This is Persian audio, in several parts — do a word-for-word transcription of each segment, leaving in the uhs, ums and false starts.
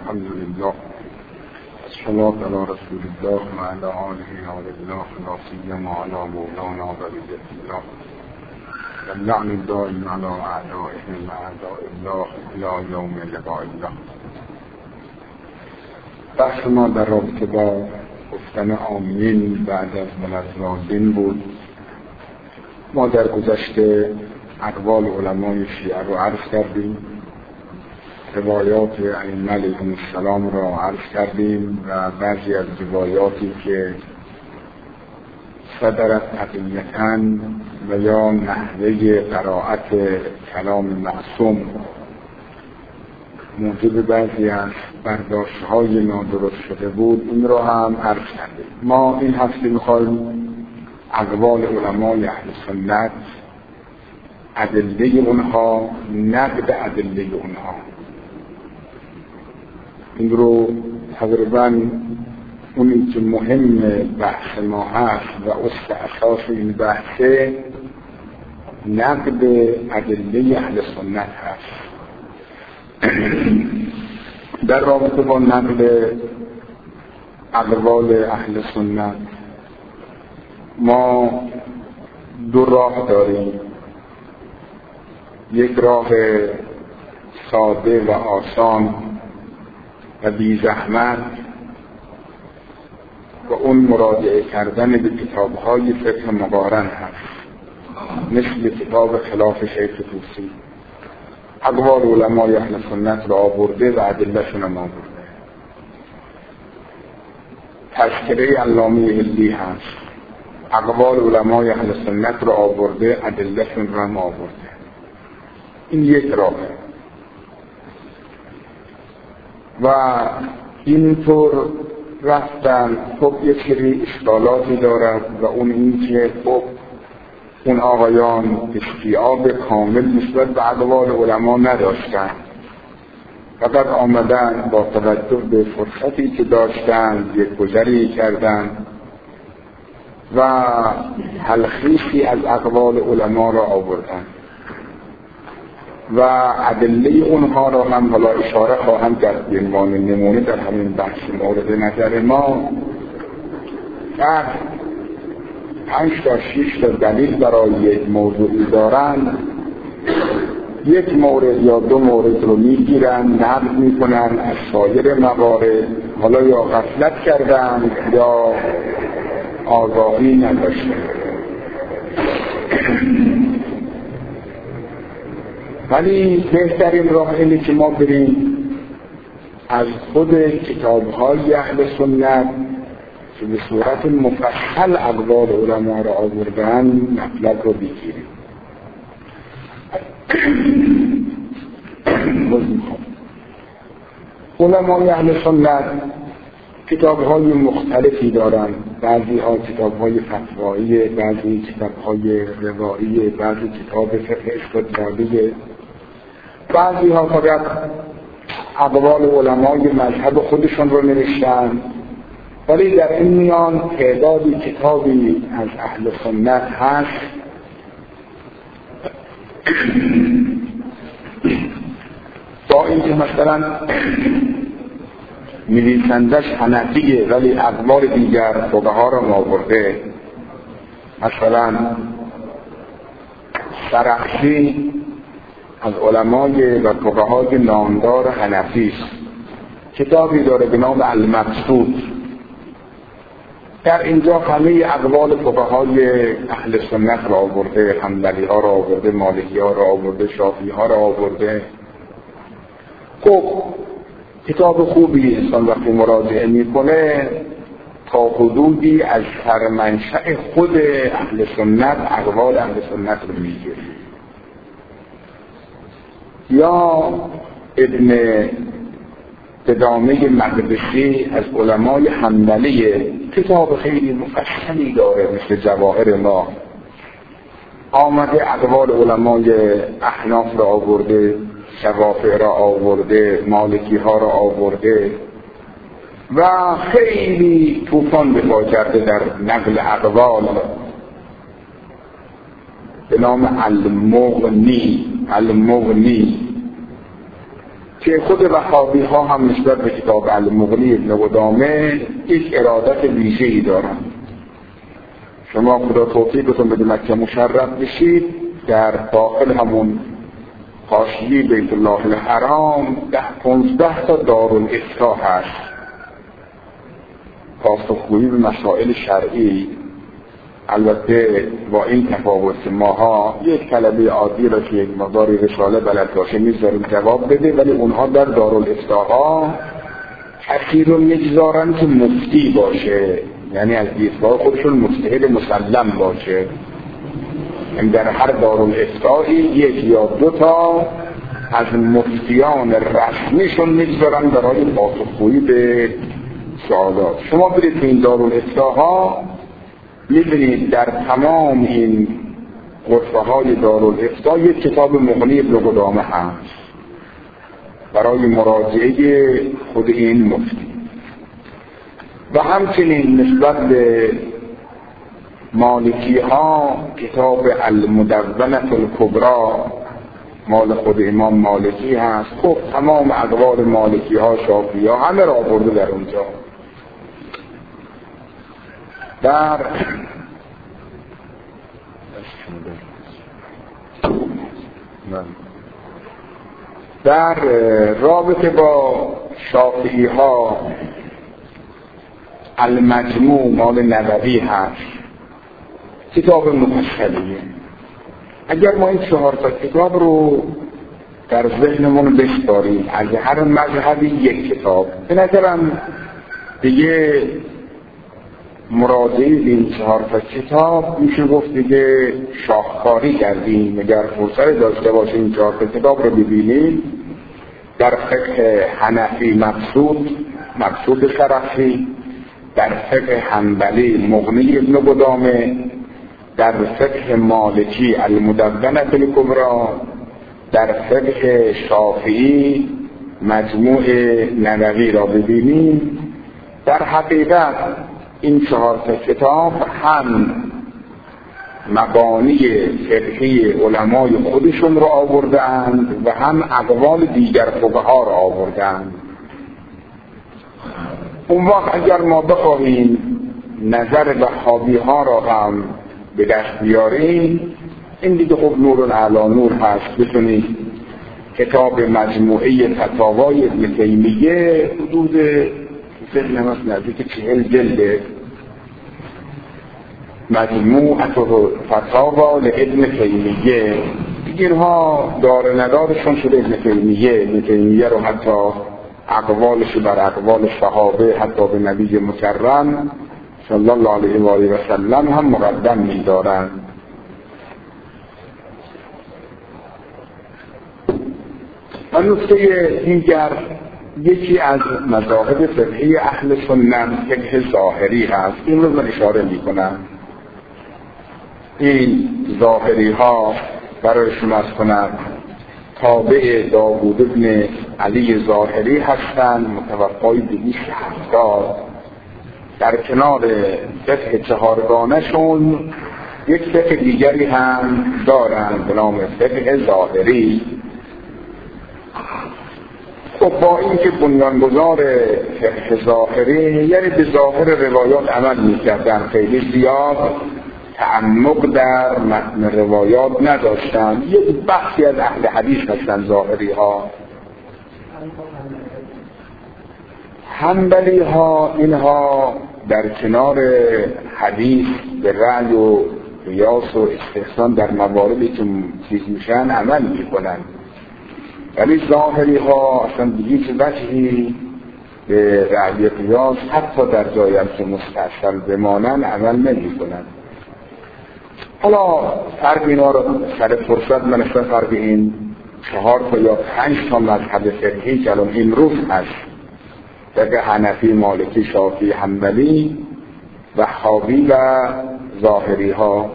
الحمد لله الصلاة على رسول الله وعلى آله الله لا سيما على مولانا بقية الله واللعن الدائم على أعدائهم وأعداء الله إلى يوم لقاء الله. بحث ما در رابطه با گفتن آمین بعد از منزلالدین بود. ما در گذشته اقوال علمای شیعه رو عرض کردیم، روایات ائمه علیهم السلام را عرض کردیم و بعضی از روایاتی که صدرت عقیدتاً و یا نحوه قرائت کلام معصوم موجب بعضی از برداشت‌های نادرست شده بود، این را هم عرض کردیم. ما این هفته می‌خوایم اقوال علمای اهل سنت، ادله اونها، نقد ادله اونها، این رو تقریباً اونی که مهم بحث ما هست و اصل اساس این بحثه نقد ادله اهل سنت هست. در رابطه با نقد اقوال اهل سنت ما دو راه داریم، یک راه ساده و آسان و بی زحمت و اون مراجعه کردن به کتاب‌های فقه مقارن هست، مثل کتاب خلاف شیخ طوسی. اقوال علمای اهل سنت را آورده و ادله‌شون هم آورده. تذکره علامه حلی هست، اقوال علمای اهل سنت را آورده، ادله‌شون را هم آورده. این یک راهه و اینطور رفتن. خب یک سری اشکالاتی دارد و اون این که خب اون آقایان استیعاب کامل نسبت به اقوال علما نداشتن، فقط آمدن با توجه به فرصتی که داشتن یک گذری کردن و تلخیصی از اقوال علما را آوردن و ادله اونها را هم حالا اشاره خواهم کرد به عنوان نمونه در همین بحث مورد نظر ما. در پنج تا شش تا دلیل برای یک موضوعی دارن، یک مورد یا دو مورد رو میگیرن، نقد میکنن از سایر موارد، حالا یا غفلت کردن یا آگاهی نداشتن. ولی بهترین راه اینه که ما بریم از خود کتاب‌های اهل سنت که به صورت مفصل اقوال علما را آوردن مطلب رو بگیریم. علمای اهل سنت کتاب‌های مختلفی دارند، بعضی ها کتاب‌های فتوایی، بعضی کتاب‌های روایی، بعضی کتاب فقه استدلالی، بعضی ها فقط اقوال علمای مذهب خودشون رو نوشتن. ولی در این میان تعدادی کتابی از اهل سنت هست با اینکه مثلا نویسندش حنفیه ولی اقوال دیگر فقها را آورده. مثلا سرخسی از علمای و فقهای نامدار حنفی کتابی داره به نام المقصود. در اینجا همه اقوال فقهای اهل سنت را آورده، حنبلی ها را آورده، مالکی ها را آورده، شافعی ها را آورده. خب کتاب خوبی انسان وقتی مراجعه میکنه تا حدودی از سرمنشأ خود اهل سنت اقوال اهل سنت رو میگیره. یا ابن قدامه مقدسی از علمای حنبلی کتاب خیلی مفصلی داره مثل جواهر ما، آمده اقوال علمای احناف را آورده، شوافع را آورده، مالکی ها را آورده و خیلی طوفان به پا کرده در نقل اقوال به نام المغنی. المغنی که خود وهابی ها هم نسبت به کتاب المغنی ابن قدامه یک ارادت ویژه‌ای دارند. شما خدا توفیقتون بده مکه مشرف بشید، در داخل همون حاشیه بیت الله الحرام ده پونزده تا دارالافتاء هست، پاسخگویی به مسائل شرعی. البته با این تفاوت ماها یک طلبه عادی را که یک مقداری رساله بلد باشه میذاریم جواب بده، ولی اونها در دارالافتاء کسی رو میگذارن که مفتی باشه، یعنی از دیدگاه خودشون مجتهد مسلم باشه. یعنی در هر دارالافتاء یک یا دو تا از مفتیان رسمیشون میگذارن برای پاسخگویی به سوالات. شما برید این دارالافتاء می‌بینید در تمام این غرفه های دارالافتاء یک کتاب مغنی ابن قدامه هست برای مراجعه خود این مفتی. و همچنین نسبت به مالکی ها کتاب المدونة الکبری مال خود امام مالکی هست. خب تمام اقوال مالکی ها، شافعی ها همه را آورده در اونجا. در در رابطه با شافعی ها المجموع مال نووی هست، کتاب مفصلیه. اگر ما این چهار تا کتاب رو در ذهنمون بسپاریم، از هر مذهبی یک کتاب، به نظرم دیگه مراجعه به این چهار تا کتاب میشه گفت دیگه شاهکاری کردیم. اگر فرصت داشته باشه این چهار تا کتاب رو ببینیم، در فقه حنفی مقصود مقصود شرفی، در فقه حنبلی مغنی ابن قدامه، در فقه مالکی المدونة الکبری، در فقه شافعی مجموع نووی را ببینیم، در حقیقت این چهار تا کتاب هم مبانی فقهی علمای خودشون را آوردند و هم اقوال دیگر فقها را آوردند. اون وقت اگر ما بخواهیم نظر وهابی ها را هم به دست بیاریم، این دیگه خب نور علی نور هست. بتونید کتاب مجموعه فتاوای ابن تیمیه حدود ذهنم از نزدیک چهل جلده، مجموعه فتاوا لابن تیمیه، اینها دار ندارشون شده ابن تیمیه. ابن تیمیه رو حتی اقوالش بر اقوال صحابه حتی به نبی مکرم صلی الله علیه و آله و سلم هم مقدم می‌دارند. و نکته دیگر، یکی از مذاهب فقهی اهل سنت فقه ظاهری هست. این رو من اشاره می‌کنم. این ظاهری ها برای شما از کنم تابع داوود بن علی ظاهری هستند، متوفای دویست و هفتاد. در کنار فقه چهارگانشون یک فقه دیگری هم دارند به نام فقه ظاهری. خب با اینکه بنیانگذار فقه ظاهری یعنی به ظاهر روایات عمل می‌کردن، خیلی زیاد تعمق در متن روایات نداشتن. یک بخشی از اهل حدیث هستن ظاهری ها. حنبلی ها اینها در کنار حدیث به رأی و قیاس و استحسان در مواردی که چیز میشن عمل میکنن، ولی ظاهری ها اصلا به هیچ وجهی به رأی قیاس حتی در جایی که مستحصل بمانن عمل نمیکنن. حالا فرق اینا رو سر فرصت من اصلا فرق این چهار تا یا پنج تا مذهب فقهی که الان امروز هست، فقه حنفی، مالکی، شافعی، حنبلی، وهابی و ظاهری ها.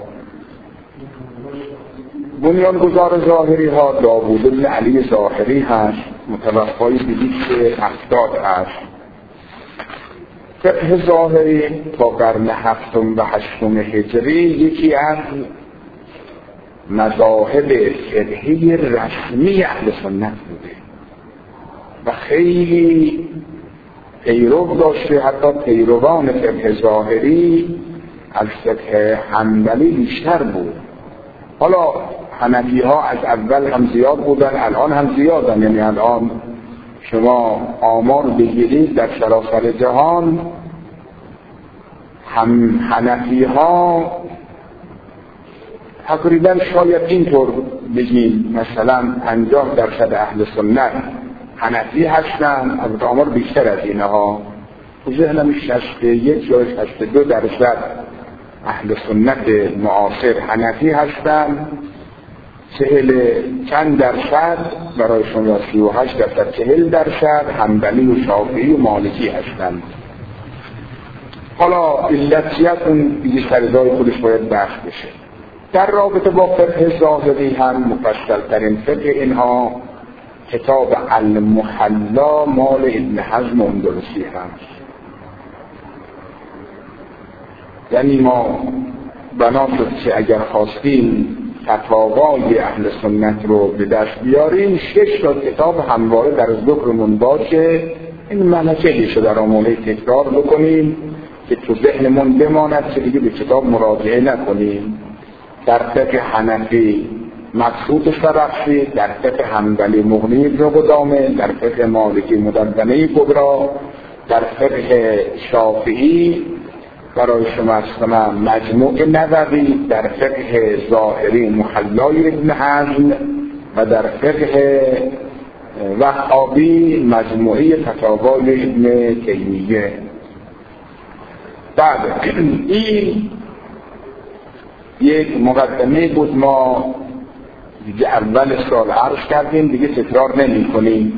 بنیانگذار ظاهری ها داوود بن علی ظاهری هست، متوفای دویست و هفتاد هست. فقه ظاهری تا قرن هفتم و هشتم هجری یکی از مذاهب فقهی رسمی اهل سنت بوده. و خیلی پیرو داشته، حتی پیروان فقه ظاهری از فقه حنبلی بیشتر بود. حالا حنفی ها از اول هم زیاد بودن، الان هم زیادن، یعنی الان شما آمار بگیرید در سراسر جهان هم حنفی ها تقریبا شاید اینطور بگیم مثلا پنجاه درصد اهل سنت حنفی هستن، از آمار بیشتر از اینها. ذهنم شصت و یک یا شصت و دو درصد اهل سنت معاصر حنفی هستن، چهل چند درصد برای شما سی و هشت درصد چهل درصد حنبلی و شافعی و مالکی هستند. حالا علتیت اون دیگه سرزای خودش باید بحث بشه. در رابطه با فقه ظاهری هم مفصل ترین فقه اینها کتاب المحلا مال ابن حزم اندلسی هست. یعنی ما بنا شد که اگر خواستیم فتاوای اهل سنت رو به دست بیاریم، شش تا کتاب همواره در ذکرمون باشه، این ملکه شده در آموله تکرار بکنیم که تو ذهنمون بماند که دیگه به کتاب مراجعه نکنیم. در فقه حنفی مقصود سرخسی، در فقه حنبلی مغنی ابن قدامه، در فقه مالکی مدونه کبرا، در فقه شافعی برای شما اسمم مجموع نووی، در فقه ظاهری محلای ابن حزم و در فقه وهابی مجموعه فتاوای ابن تیمیه. بعد این یک مقدمه بود، ما دیگه اول سال عرض کردیم، دیگه تکرار نمی کنیم.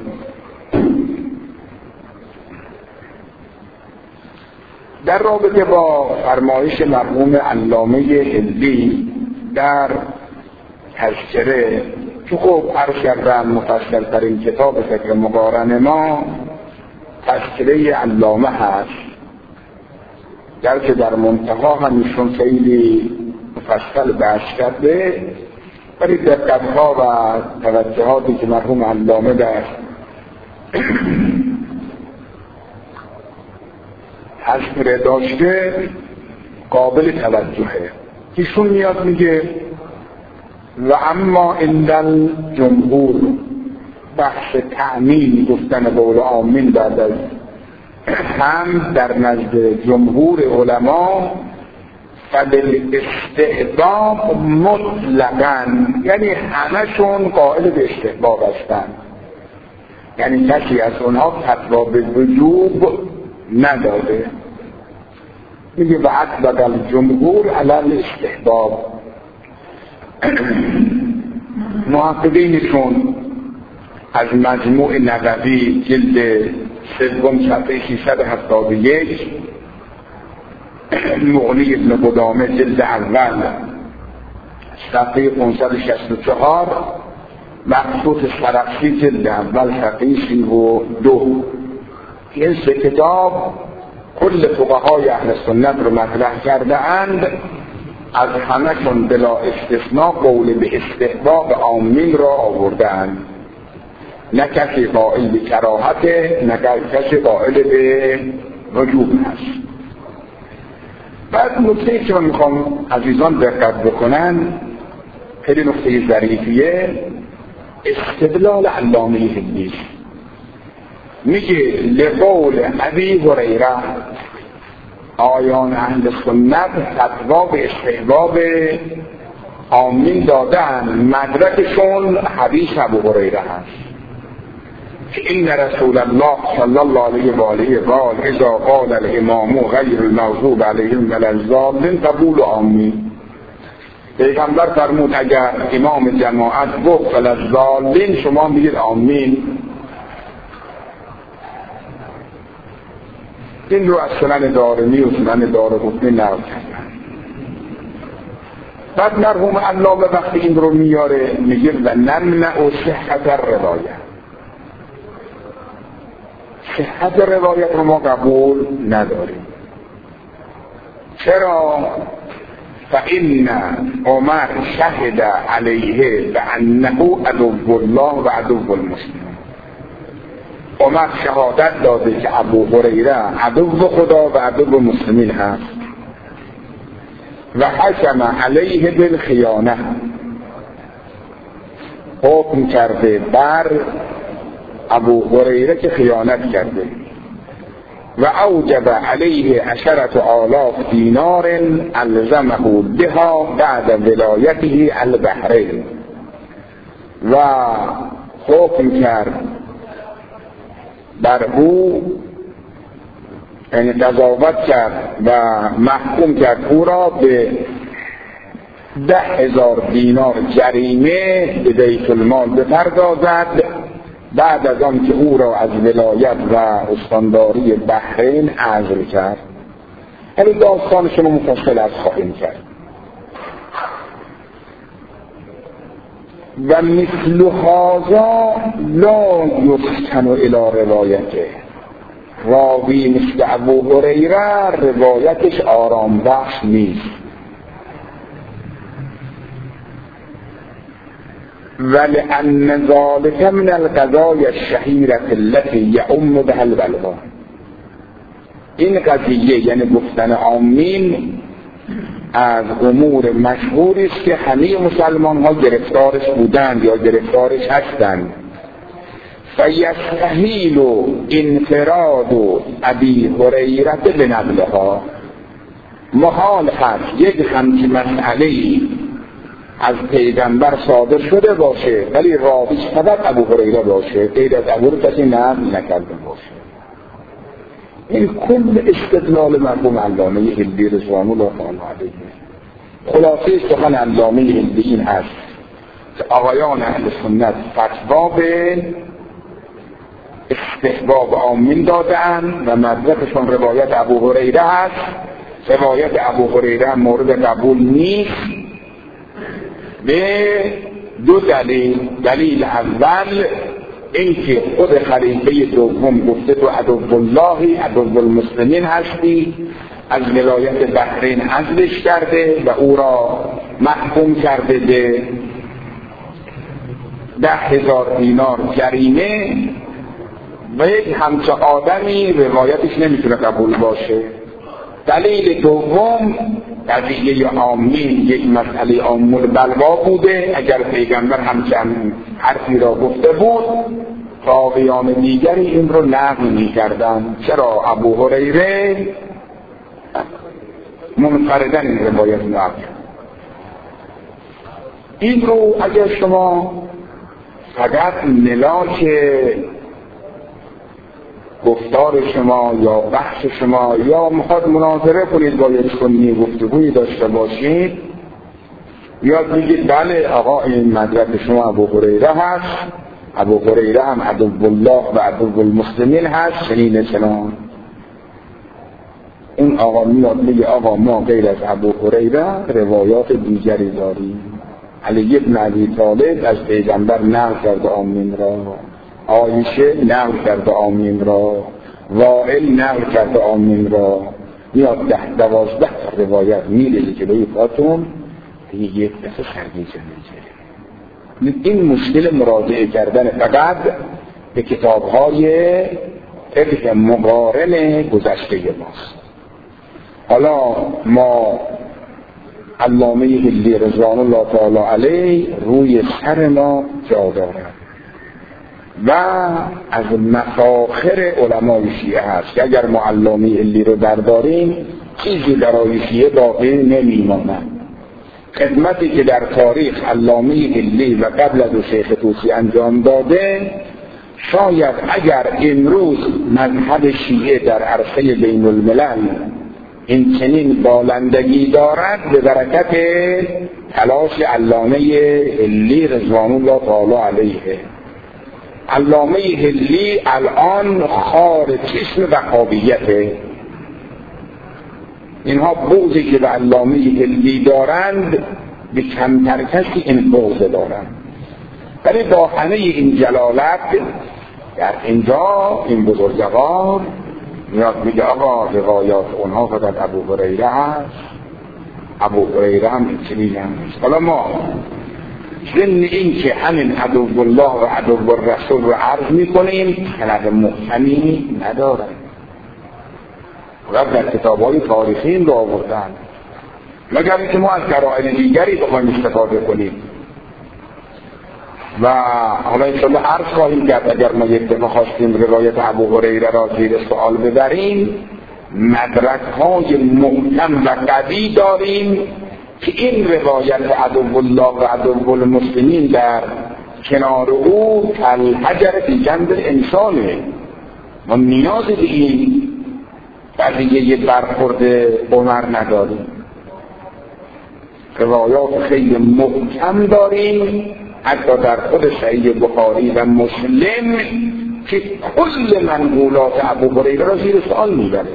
در رابطه با فرمایش مرحوم علامه حلی در تذکره که خب عرض کردم مفصل ترین کتاب فقه مقارن ما تذکره علامه هست، در که در منتها همیشون خیلی مفصل بحث کرده، ولی دقت‌ها و توجهاتی که مرحوم علامه در تذکره داشته قابل توجهه. ایشون میاد میگه و اما اندل جمهور، بحث تأمین گفتن قول آمین بعد از هم در نزد جمهور علما فدل استحباب مطلقاً، یعنی همشون قائل به استحباب هستن، یعنی کسی از اونها فتوا به وجوب نداده. میگه و اطلق الجمهور علی الاستحباب. محققینشون از مجموع نووی جلد سوم صفحه ششصد و هفتاد و یک، مغنی ابن قدامه جلد اول صفحه پانصد و شصت و چهار، مقصود سرخسی جلد اول صفحه سی و دو، این سه کتاب کل فقهای اهل سنت رو مطرح کرده اند، از همه‌شون بلا استثناء قول به استحباب عامین را آوردند، نه کسی قائل به کراهته نه کسی قائل به وجوب هست. بعد نکته که من میخوام عزیزان دقت بکنن، خیلی نکته ظریفیه، استدلال علامه حلی. میگه لقول ابی هریره آیان اهل سنت فتوا به استحباب آمین دادن، مدرکشون حدیث ابو هریره هست که این رسول الله صلی الله علیه و آله قال اذا قال الامام غیر المغضوب علیهم ولا الضالین قبول آمین. پیغمبر فرمود اگر امام جماعت گفت ولا الضالین شما میگید آمین. این رو از سنن دارمی و سنن دارقطنی نقل کردن. بعد مرحوم علامه وقتی این رو میاره میگه و نمنع صحت الروایت، صحت روایت رو ما قبول نداریم. چرا؟ فإن عمر شهد علیه بأنه عدو الله و عدو المسلمین. عمر شهادت داده که ابو هریره عدو خدا و عدو مسلمین هست و حکم علیه بالخیانه، حکم کرده بر ابو هریره که خیانت کرده و اوجب علیه عشرة آلاف دینار الزمه بها بعد ولایته البحرین، و حکم کرد بر او، یعنی قضاوت کرد و محکوم کرد او را به ده هزار دینار جریمه به بیت المال بپردازد بعد از آن که او را از ولایت و استانداری بحرین عزل کرد. یعنی داستانش رو مفصل از خواهیم کرد. و مثل هذا لا یفتن الی روایته، راوی مثل ابو هریره روایتش آرام بخش نیست. ولأن ذلك من القضايا الشهيرة التي يعم بها البلوى، این قضیه یعنی گفتن آمین از امور مشهوری است که همه مسلمان ها گرفتارش بودند یا گرفتارش هستند. فیستحیل انفراد ابی هریره بنقلها، محال هست یک همچین مسئله‌ای از پیغمبر صادر شده باشه ولی راویش فقط ابو هریره باشه، غیر از ابو هریره کسی نقل نکرده باشه. این کل استدلال مرحوم علامه هندی رضوان الله تعالی علیه، خلاصه سخن علامه هندی این هست که آقایان اهل سنت فتوا به استحباب آمین دادن و مدرکشون روایت ابو هریره هست. روایت ابو هریره مورد قبول نیست به دو دلیل. دلیل اول اینکه خود خلیفه دوم گفته تو عدو الله عدو المسلمین هستی، از ولایت بحرین عزلش کرده و او را محکوم کرده به ده هزار دینار جریمه و یک همچه آدمی روایتش نمیتونه قبول باشه. دلیل دوم قضیه آمین یک مسئله آمون بلوا بوده، اگر پیغمبر همچنین حرفی را گفته بود راویان دیگری این رو نقل می‌کردند. چرا ابو هریره منفرداً این روایت نقل کرد؟ این رو اگر شما فقط ملاک گفتار شما یا بحث شما یا میخواد مناظره کنید با یک سنی گفتگویی داشته باشید، یاد میگید بله آقا این مدرک شما ابو هریره هست، ابو هریره هم عدو الله و عدو المسلمین هست، چنین چنان. اون آقا میاد میگه آقا ما غیر از ابو هریره روایات دیگری داریم. علی بن ابی طالب از پیغمبر نقل کرده آمین را، عایشه نقل کرده آمین را، وائل نقل کرده آمین را. میاد ده دوازده تا روایت میره که به فاطم یک دفعه سرگیجه میگیره. این مشکل مراجعه کردن فقط به کتاب‌های فقه مقارن گذشته ماست. حالا ما علامه هندی رضوان الله تعالی علیه روی سر ما جا دارد و از مفاخر علمای شیعه هست که اگر ما علامه هندی رو برداریم چیزی برای شیعه باقی نمیماند. خدمتی که در تاریخ علامه هندی و قبل از شیخ طوسی انجام داده، شاید اگر امروز مذهب شیعه در عرصه بین الملل این چنین بالندگی دارد به برکت تلاش علامه هندی رضوان الله تعالی علیه. علامه هندی الان خار چشم وهابیته. اینها بغضی که به علامه هندی دارند به کمتر کسی این بغض دارند، ولی با همه این جلالت در اینجا این بزرگوار میاد میگه آقا روایات اونها فقط ابو هریره هست، ابو هریره هم چنین هست. حالا ما ضمن این که همین عدو الله و عدو الرسول رو عرض میکنیم سند محکمی ندارن و در کتاب‌های تاریخی این رو آوردن، مگر اینکه ما از قرائن دیگری بخوایم استفاده کنیم. و حالا انشاءالله عرض خواهیم کرد اگر ما یک دفعه خواستیم روایت ابو هریره را زیر سوال ببریم، مدرک‌های محکم و قوی داریم که این روایت عدو الله و عدو المسلمین در کنار او کالحجر فی جنب انسانه. ما نیاز به این قضیه برخورد عمر نداریم، روایات خیلی محکم داریم حتی در خود صحیح بخاری و مسلم که کل منقولات ابو هریره را زیر سوال میبره.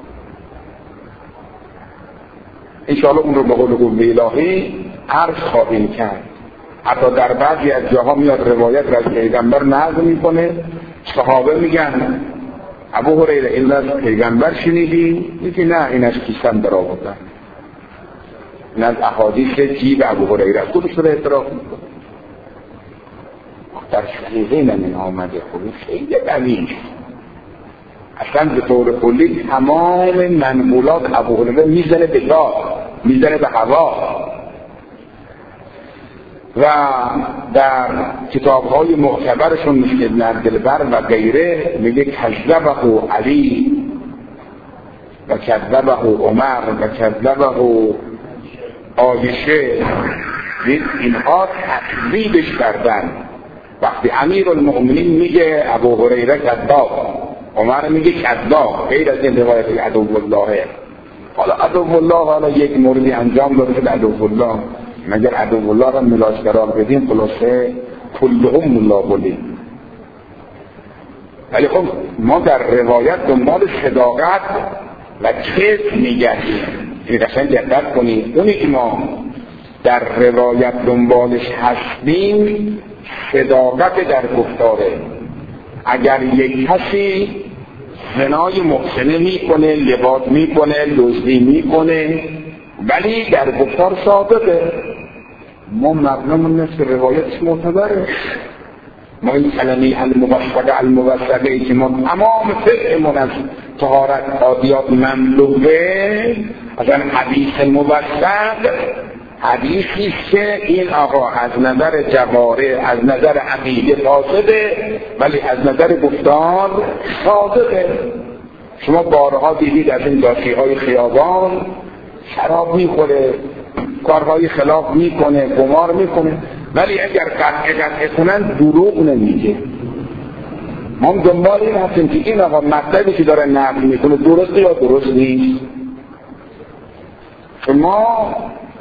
انشاءالله اون رو به قول قوه الهی عرض خواهیم کرد. حتی در بعضی از جاها میاد روایت را از پیغمبر نقل میکنه، صحابه میگن ابو هریره این از پیغمبر شنیدی؟ میگه نه این از کیسم در آوردن، این از احادیث جیب ابو هریره خودش رو اعتراف میکنه. در صحیحین من آمده خوبی خیلی قوی، اصلا به طور کلی تمام منقولات ابو هریره میزنه به گاه، میزنه به هوا. و در کتاب‌های معتبرشون مثل ابن عبدالبر و غیره میگه کذبه علی و کذبه عمر و کذبه عایشه، اینها تکذیبش کردن. وقتی امیر المؤمنین میگه ابو هریره کذاب، عمر میگه کذاب، غیر از این روایت عدو الله. حالا عدو الله حالا یک موردی انجام داده که عدو الله، مگر عدو الله را ملاش قرار بدیم خلاصه کلهم ملا بودیم. ولی خب ما در روایت دنبال صداقت و کذب میگردیم. این قشنگ دقت کنید، اونی که ما در روایت دنبالش هستیم صداقت در گفتاره. اگر یک کسی زنای محسنه میکنه، لواط میکنه، دزدی میکنه ولی در گفتار صادقه، ما مبنامون مثل روایتش معتبره. ما این کلمه الموثقه الموثقه ای که ما تمام فقهمون از طهارت عادیات مملوئه، اصلا حدیث موثق حدیثی که این آقا از نظر جواره از نظر عقیده فاسده ولی از نظر گفتار صادقه. شما بارها دیدید از این داشی های خیابان شراب میخوره، کارهای خلاف میکنه، قمار میکنه، ولی اگر قطعه قطعه کنن دروغ نمیگه. ما دنبال این هستیم که این آقا مطلبی که داره نقل میکنه درسته یا درست نیست. شما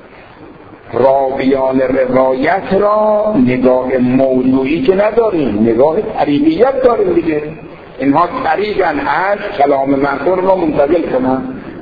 راویان روایت را نگاه موضوعی که نداریم، نگاه طریقیت داریم دیگه. اینها طریقاً از کلام منقول را منتقل کنن.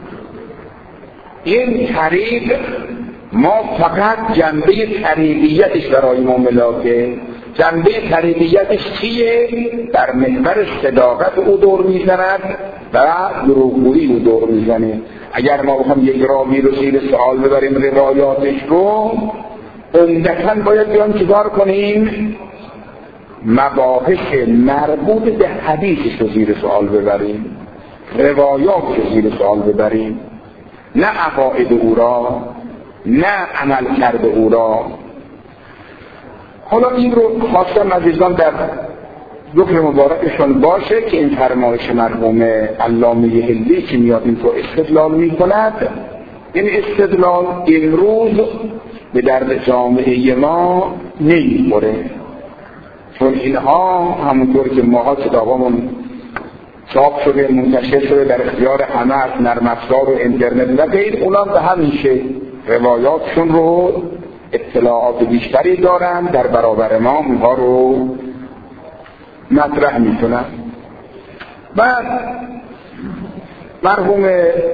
این طریق ما فقط جنبه طریقیتش برای ما ملاکه. جنبه طریقیتش چیه؟ در محور صداقت او دور میزند و دروغگویی او دور میزنه. اگر ما بخوام یک راوی رو زیر سوال ببریم روایاتش رو، عمدتاً باید بیان چیکار کنیم؟ مباحث مربوط به حدیثش رو زیر سوال ببریم، روایات رو زیر سوال ببریم، نه عقاید او را، نه عمل کرده او را. حالا این رو خواستم عزیزان در ذکر مبارکشون باشه که این فرمایش مرحوم علامه حلی که میاد این رو استدلال میکند، این استدلال امروز به درد جامعه ما نمیخوره، چون اینها همونطور که ماها کتابامون چاپ شده منتشر شده در اختیار همه از نرم افزار و اینترنت و غیر، اونا به همین شکل روایاتشون رو اطلاعات بیشتری دارن، در برابر ما اونها رو مطرح میکنن. بعد مرحوم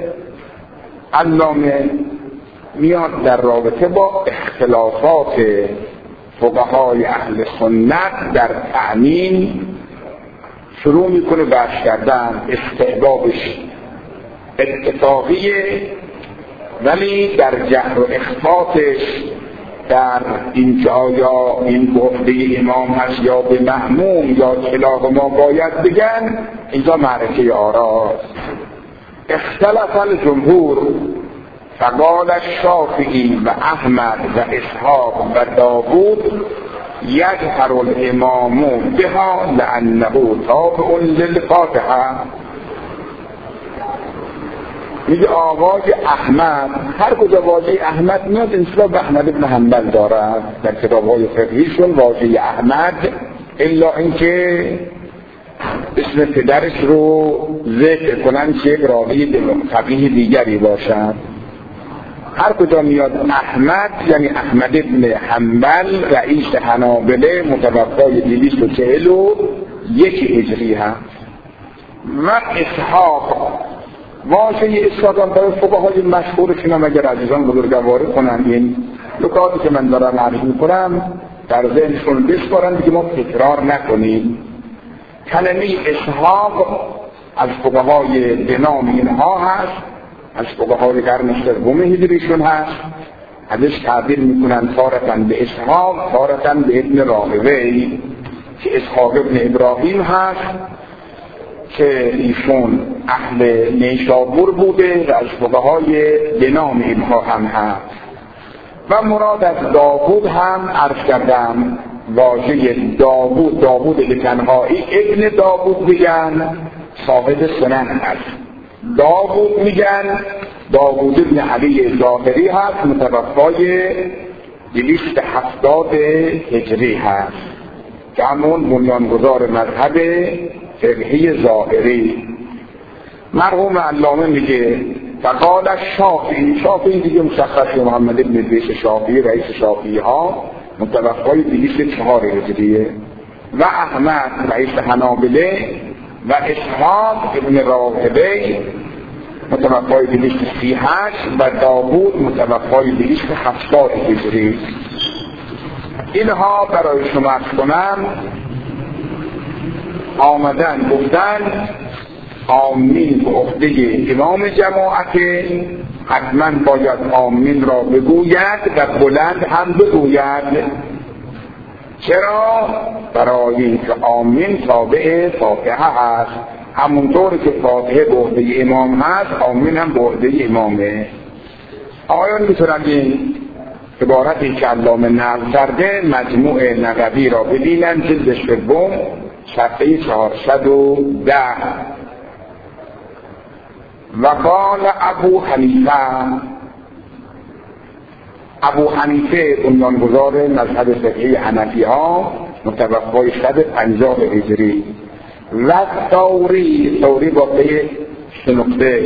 علامه میاد در رابطه با اختلافات فقهای اهل سنت در تأمین شروع میکنه بحث کردن. استحبابش اتفاقیه ولی در جهر و اخفاتش در این که آیا این گفته امام هست یا به مأموم یا کلاهما باید بگن، اینجا معرکه آراست. اختلف الجمهور فقال الشافعی و احمد و اسحاق و داوود یجهر الامام بها لانه تابع للفاتحه. میگه آواز احمد، هر کجا واژه احمد میاد انصراف به احمد ابن حنبل دارد در کتاب‌های فقهیشون واژه احمد، الا اینکه اسم پدرش رو ذکر کنن که یک راوی فقیه دیگری باشد. هر کجا میاد احمد یعنی احمد ابن حنبل رئیس حنابله متوفای دویست و چهل و یک هجری هست. و اسحاق، واژه اسحاق هم برای فقهای مشهورشون هم اگر عزیزان بزرگواری کنن این نکاتی که من دارم عرض میکنم در ذهنشون بسپارن دیگه ما تکرار نکنیم. کلمه اسحاق از فقهای به نام اینها هست، از فقهای قرن سوم هجریشون هست. ازش تعبیر میکنن تارةً به اسحاق تارةً به ابن راهوی که اسحاق ابن ابراهیم هست که ایشون اهل نیشابور بوده و از فقهای به نام اینها هم هست. و مراد از داوود هم عرض کردم واژه داوود، داوود لکنهایی ابن داوود میگن، صاحب سنن هست. داوود میگن داوود ابن علی ظاهری هست، متوفای دویست و هفتاد هجری هست که همون بنیانگذار مذهب فقهی ظاهری. مرحوم علامه میگه فقال شافعی، شافعی دیگه مشخص محمد ابن ادریس شافعی رئیس شافعی ها متوفای دویست و چهار هجریه، و احمد رئیس حنابله، و اسحاق ابن راهوی متوفای دویست و سی و هشت، و داوود متوفای دویست و هفتاد هجری. اینها برای شما عرض کنم آمدن گفتن آمین به عهده امام جماعت، حتما باید آمین را بگوید و بلند هم بگوید. چرا؟ برای اینکه آمین تابع فاتحه هست، همونطور که فاتحه به عهده امام هست آمین هم به عهده امامه. آیان میتونن این عبارتی که علامه نقل کرده مجموع نقوی را ببینن، جلد سوم صفحه چهارصد و ده. و قال ابو حنیفه، ابو حنیفه بنیانگذار مذهب فقهی حنفی ها متوفای صد و پنجاه هجری، و ثوری، ثوری با پی شنقطه.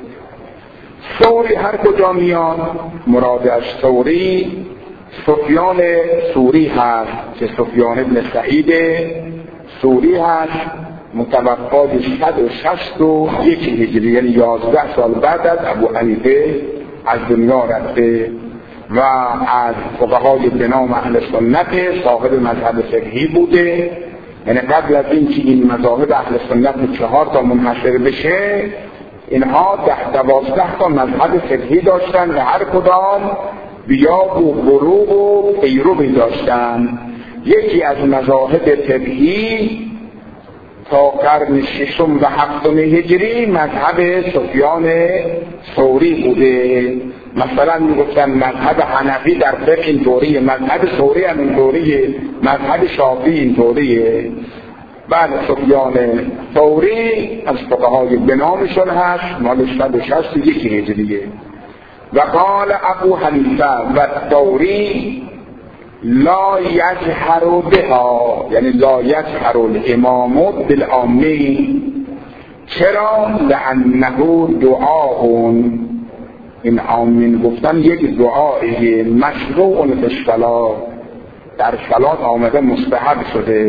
ثوری هر کجا میاد مراد از ثوری سفیان ثوری هست که سفیان ابن سعید ثوری هست، متوفای صد و شصت و یک هجری، یعنی یازده سال بعد از ابو حنیفه از دنیا رفته و از فقهای به نام اهل سنت صاحب مذهب فقهی بوده. یعنی قبل از این که این مذاهب اهل سنت چهار تا منحصر بشه اینها ده دوازده تا مذهب فقهی داشتن و هر کدام بیاب و بروغ و پیروی داشتن. یکی از مذاهب فقهی تا قرن ششم و هفتم هجری مذهب سفیان ثوری بوده. مثلا میگفتن مذهب حنفی در فقه اینطوریه، مذهب ثوری هم اینطوریه، مذهب شافعی اینطوریه. بعد سفیان ثوری از فقهای به نامشون هست، مال صد و شصت و یک هجریه. و قال ابو حنیفه و ثوری لا یجهر بها، یعنی لا یجهر الامام بالعامی. چرا؟ لانه دعاون، این آمین گفتن یک دعایه مشروع فی الصلاة، در صلات آمده مستحب شده.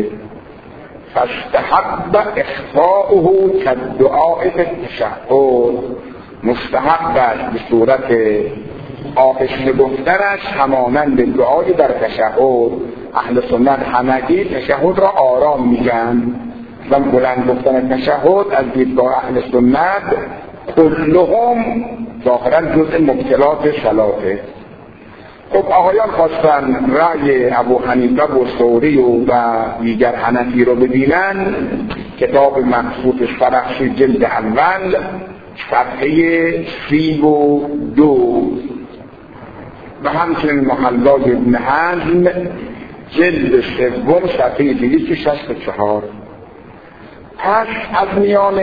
فاستحب اخفاؤه كالدعاء فی التشهد، مستحب است به صورت آغشته گفتنش همانند دعای در تشهد. اهل سنت همگی تشهد را آرام میگن و بلند گفتن تشهد از دیدگاه اهل سنت کلهم ظاهرا جزء مبطلات صلاته. خب آقایان خواستن رأی ابو حنیفه و ثوری و دیگر حنفی رو ببینن. کتاب مبسوط فرخشی جلد اول صفحه سی و دو و همچنین محلای ابن حزم جلد سوم صفحه دویست و شصت و چهار. پس از میان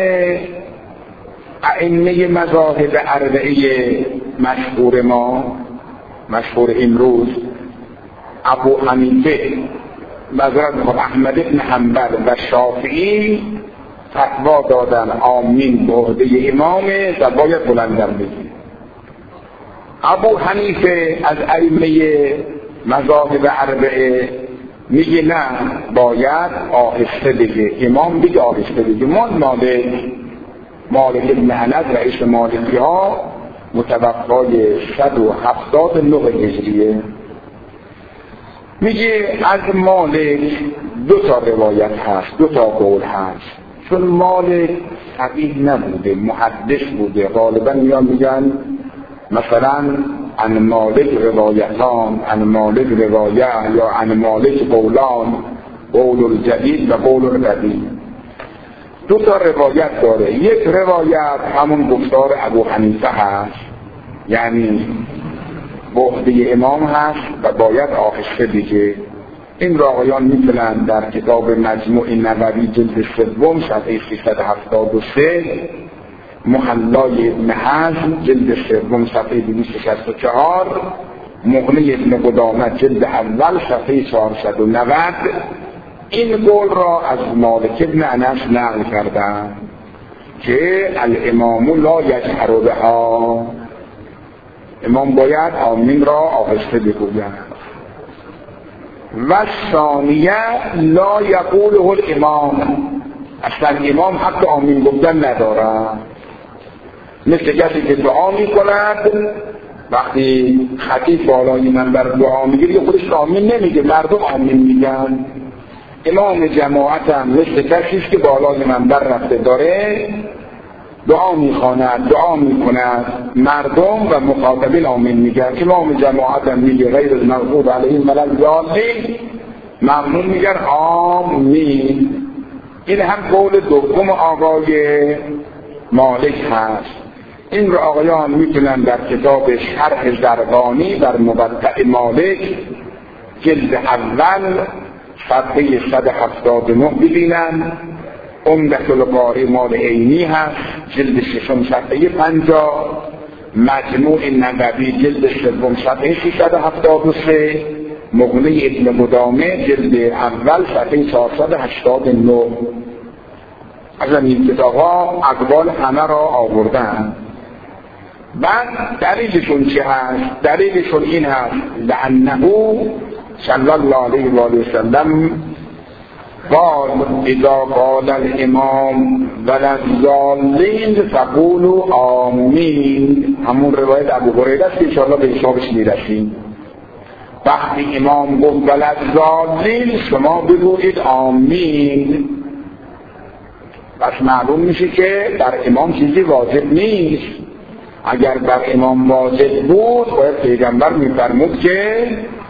ائمه مذاهب اربعه مشهور ما، مشهور امروز، ابو حنیفه، مذهب احمد بن حنبل و شافعی فتوا دادن آمین به عهده امامه و باید بلندم بگیم. ابو حنیفه از ائمه مذاهب اربعه میگه نه، باید آهسته بگه، امام بگه آهسته بگه. ما مالک مالک ابن انس رئیس مالکی ها متوفای صد و هفتاد و نه هجریه میگه از مالک دو تا روایت هست، دو تا قول هست. چون مالک فقیه نبوده، محدث بوده، غالبا میان میگن مثلا عن مالک روایتان، عن مالک روایه، یا عن مالک قولان، قول الجدید و قول القدیم. دو تا روایت داره. یک روایت همون گفتار ابو حنیفه هست، یعنی به عهده امام هست و باید آهسته بگه. این را آقایان میتونن در کتاب مجموع نووی جلد سوم صفحه سیصد و هفتاد و سه، محلای ابن حزم جلد سوم صفحه دویست و شصت و چهار، مغنی ابن قدامه جلد اول صفحه چهارصد و نود این قول را از مالک ابن انس نقل کردن که الامام لا یجهر بها، امام باید آمین را آهسته بگوید. و ثانیه لا یقوله الامام، اصلا امام حق آمین گفتن ندارد. مثل کسی که دعا می کند، وقتی خطیب بالای منبر دعا میگه دیگه خودش آمین نمیگه، مردم آمین میگن. امام جماعت هم مثل کسی که بالای منبر رفته داره دعا میخواند، دعا میکند، مردم و مخاطبین آمین میگن. امام جماعت هم میگه غیر المغضوب علیهم ولا الضالین، ممنون میگن آمین. این هم قول دوم آقای مالک هست. این رو آقایان میتونن در کتاب شرح زرقانی بر موطأ مالک جلد اول صفحه صد و هفتاد و نه ببینن. عمدة القاری مال عینی هست جلد ششم صفحه پنجاه، مجموع نووی جلد سوم صفحه سیصد و هفتاد و سه، مغنی ابن قدامه جلد اول صفحه چهارصد و هشتاد و نه. از این کتاب‌ها اقوال همه را آوردن. بعد دلیلشون چه هست؟ دلیلشون این هست لأنه صلی الله علیه و آله و سلم قال اذا قال الامام وللضالین فقولوا آمین. همون روایت ابو هریره است که انشاءالله به حسابش میرسیم. وقتی امام گفت وللضالین شما بگویید آمین. پس معلوم میشه که بر امام چیزی واجب نیست. اگر بر امام واجب بود باید پیغمبر میفرمود که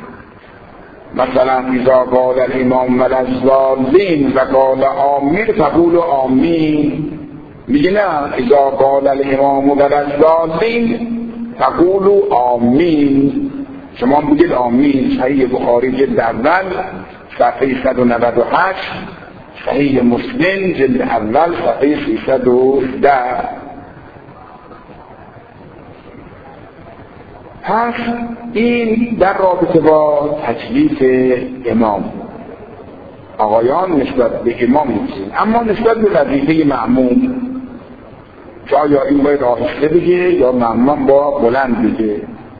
مثلا اذا قال الامام وللضالین و قال آمین فقولوا آمین. میگه نه، اذا قال الامام وللضالین فقولوا آمین، شما بگید آمین. صحیح بخاری جلد اول صفحه صد و نود و هشت، صحیح مسلم جلد اول صفحه سیصد و ده. پس این در رابطه با تکلیف امام. آقایان نسبت به امام نیستیم، اما نسبت به وظیفه مأموم که آیا این باید آهسته بگه یا مأموم با بلند بگه.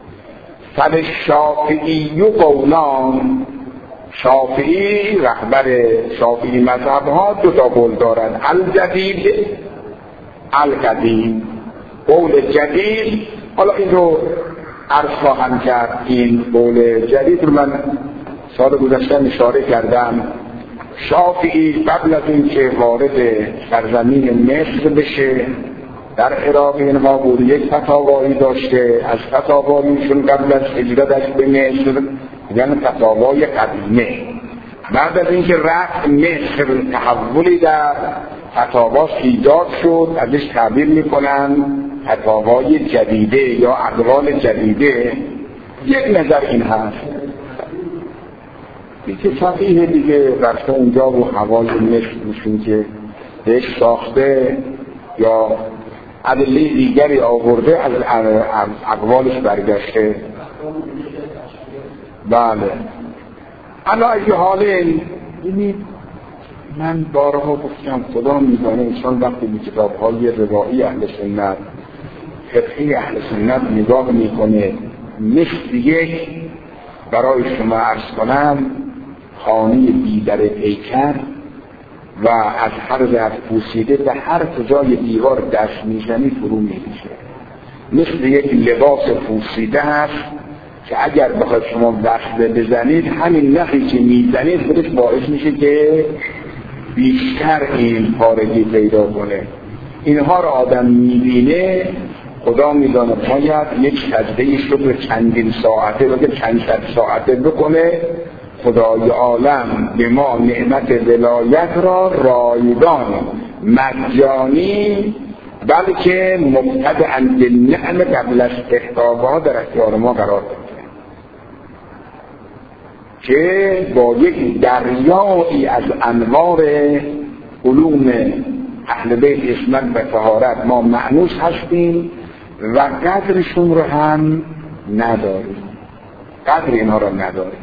فالشافعی و قولان، شافعی رهبر شافعی مذهب ها دو تا قول دارن، الجدید القدیم. قول جدید، حالا این رو عرض خواهم کرد، این قول جدید رو من سال گذشته اشاره کردم. شافعی قبل از این که وارد سرزمین مصر بشه در عراق اینها بود، یک فتاوایی داشته، از فتاواییشون قبل از هجرتش به مصر، یعنی فتاوای قدیمه. بعد از اینکه رفت مصر تحولی در فتاواش ایجاد شد، ازش تعبیر میکنن فتاوای جدیده یا اقوال جدیده. یک نظر این هست که فقیه دیگه رفته اونجا و هوای مصر میشون که بهش ساخته یا ادله دیگری آورده از اقوالش برگشته. بله الا ای حاله، ببینید من بارها گفتم خدا میدانه انسان وقتی به کتاب‌های روایی اهل سنت، فقهی اهل سنت نگاه میکنه، مثل یک برای شما عرض کنم خانه بیدر پیکر و از هر ظرف پوسیده به هر کجای دیوار دست میزنی فرو میریزه. مثل یک لباس پوسیده هست که اگر بخواید شما وصله بزنید، همین نخی که میزنید خودش باعث میشه که بیشتر این پارگی پیدا کنه. اینها رو آدم میبینه، خدا میدانه باید یک سجده شکر چندین ساعته رو که چند صد ساعته بکنه خدای عالم به ما نعمت ولایت را رایگان مجانی بلکه مبتدأ بالنعم قبل از استحقاقها در اختیار ما قرار داده که با یک دریایی از انوار علوم اهل بیت عصمت و طهارت ما مأنوس هستیم و قدرشون رو هم نداریم، قدر اینها رو نداریم.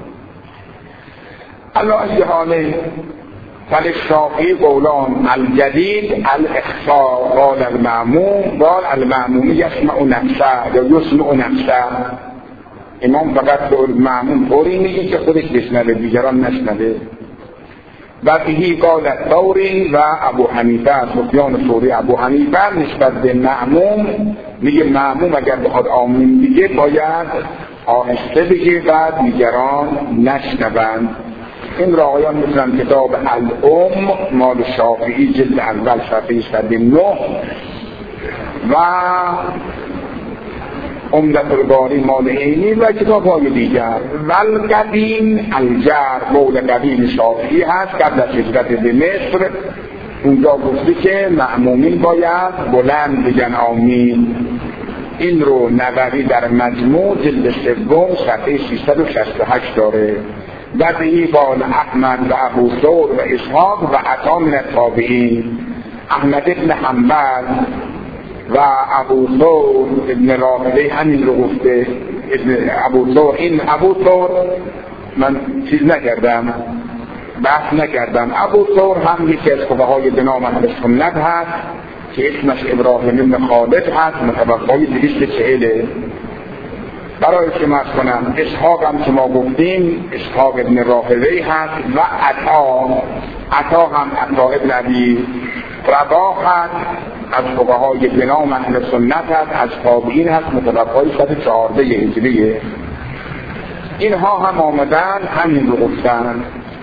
الله ای حاله فللشافعی قولان الجدید الاخفاء قال المعموم قال المعموم یسمع نفسه یا یسمع نفسه. امام فقط معموم طوری میگه که خودش بشنوه دیگران نشنوه. و بهی قال الثوری و ابو حنیفه، سفیان ثوری ابو حنیفه نسبت به معموم میگه معموم اگر بخواد آمین بگه باید آهسته بگه و دیگران نشنوند. این را آقایان میتونن کتاب الام مال شافعی جلد اول صفحه صد و نه و عمدة الباری مال عینی و کتاب های دیگر. والقدیم الجر قول قدیم شافعی هست قبل از هجرت به مصر، اونجا گفته که مأمومین باید بلند بگن آمین. این رو نووی در مجموع جلد سوم صفحه سیصد و شصت و هشت داره. و بهی قال احمد و ابو ثور و اسحاق و عطا من التابعین. احمد ابن حنبل و ابو ثور ابن راهوی همین رو گفته. ابو ثور این ابو ثور من چیز نکردم بحث نکردم ابو ثور هم یکی از فقهای به نام اهل سنت هست که اسمش ابراهیم بن خالد هست، متوفای دویست و چهل. برای شما از کنم اسحاق هم که ما گفتیم اسحاق ابن راهوی هست و عطا عطا هم عطا ابن ابی رباح هست، از فقهای به نام اهل سنت هست، از تابعین هست، متوفای صد و چهارده هجریه. اینها هم آمدن همین رو گفتن.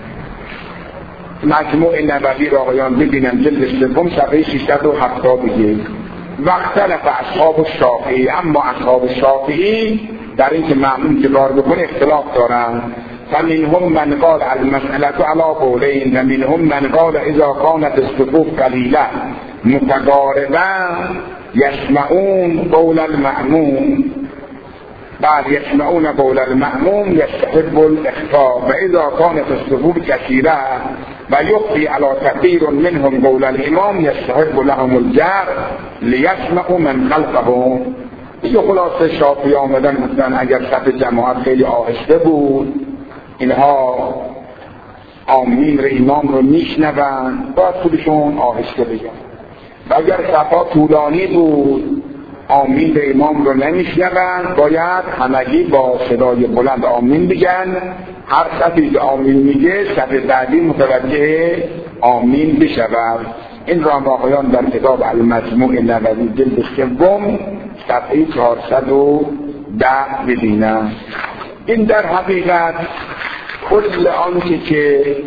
مجموع نووی را آقایان ببینن جلد سوم صفحه ششصد و هفتاد و یک. و اختلف اصحاب الشافعی، اما اصحاب الشافعی در این که معموم که کار بکنه اختلاف دارن. فمنهم من قال المسألة على قولين و منهم من قال اذا كانت الصفوف قليلة متقاربة يسمعون قول المأموم بعد يسمعون قول المأموم يستحب الإخفاء، وإذا كانت الصفوف كثيرة ويخفي على كثير منهم قول الإمام يستحب لهم الجهر ليسمعوا من خلفهم. یه خلاصه شافعی آمدن گفتن اگر صف جماعت خیلی آهسته بود اینها آمین رو امام رو میشنوند باید خودشون آهسته بگن، و اگر صفا طولانی بود آمین به امام رو نمیشنوند باید همگی با صدای بلند آمین بگن. هر صفی که آمین میگه صف بعدی متوجه آمین بشود. این را آقایان در کتاب المجموع نووی جلد سوم صفحه چهارصد و ده ببینند. این در حقیقت کل آنچه که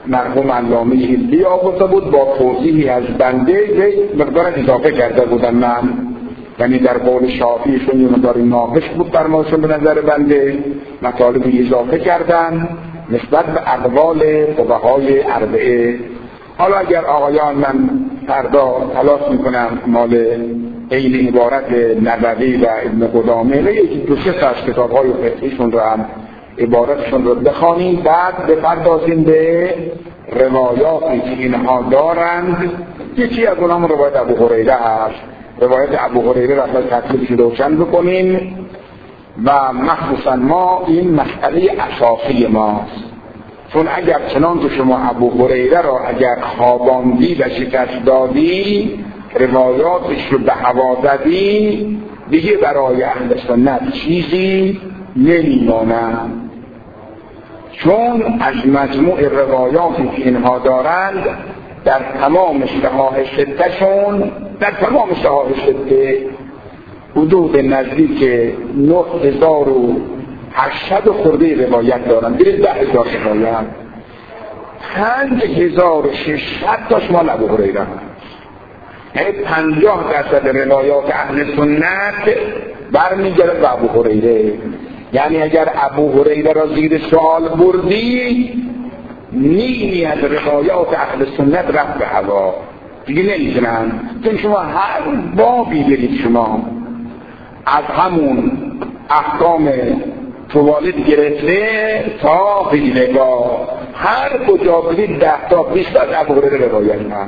مرحوم علامه هندی آورده بود با توضیحی از بنده مقدار اضافه کرده بودم من، یعنی در قول شافعیشون یه مقدار ناقص بود فرمایشون به نظر بنده، مطالبی اضافه کردن نسبت به اقوال فقهای اربعه. حالا اگر آقایان من فردا تلاش میکنم مال این عبارت نبوی و ابن قدامه یکی دو سه تا از کتاب‌های فقهیشون رو هم عبارتشون رو بخوانیم، بعد بپردازیم به روایاتی که اینها دارند. یکی از اونها روایت ابو هریره هست، روایت ابو هریره را تکلیفش روشن بکنیم و مخصوصا ما این مسئله اساسی ماست، چون اگر چنان که شما ابو هریره را اگر خواباندی و شکست دادی روایاتش رو به هوا زدی دیگه برای اهل سنت چیزی نمیماند، چون از مجموع روایاتی که اینها دارند در تمام صحاح ستهشون در تمام صحاح سته حدود نزدیک نه هزار و هشتصد خورده روایت دارند، برید ده هزار روایت، پنج هزار و ششصد تاش مال ابو هریره هست. یعنی پنجاه درصد روایات اهل سنت برمیگرده به ابو هریره. یعنی اگر ابو هریره را زیر سوال بردی نیمی از روایات اهل سنت رفت به هوا دیگه نمیتونن، چون شما هر بابی برید شما از همون احکام توالد گرفته تا حیلگاه هر کجا برید ده تا بیست از ابو هریره روایت نه،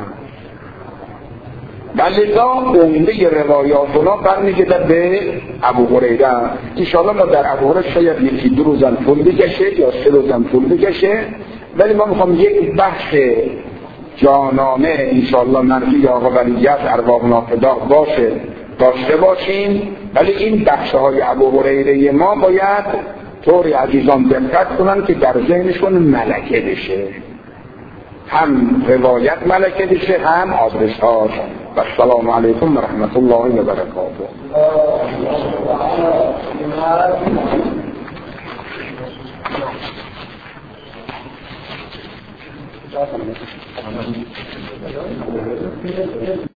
بلکه عمده روایات اونا برمیگرده به ابو هریره. انشاءالله ما در ابو هریره شاید یکی دو روزم طول بکشه یا سه روزم طول بکشه، ولی ما میخوام یک بحث جانانه انشاءالله مرجی آقا ولیت ارواح نافداء باشه داشته باشیم، ولی این بحث های ابو هریره ما باید طوری عزیزان دقت کنن که در ذهنشون ملکه بشه، هم روایت ملکه بشه هم آدرس هاش. و السلام علیکم و رحمت الله و برکاته.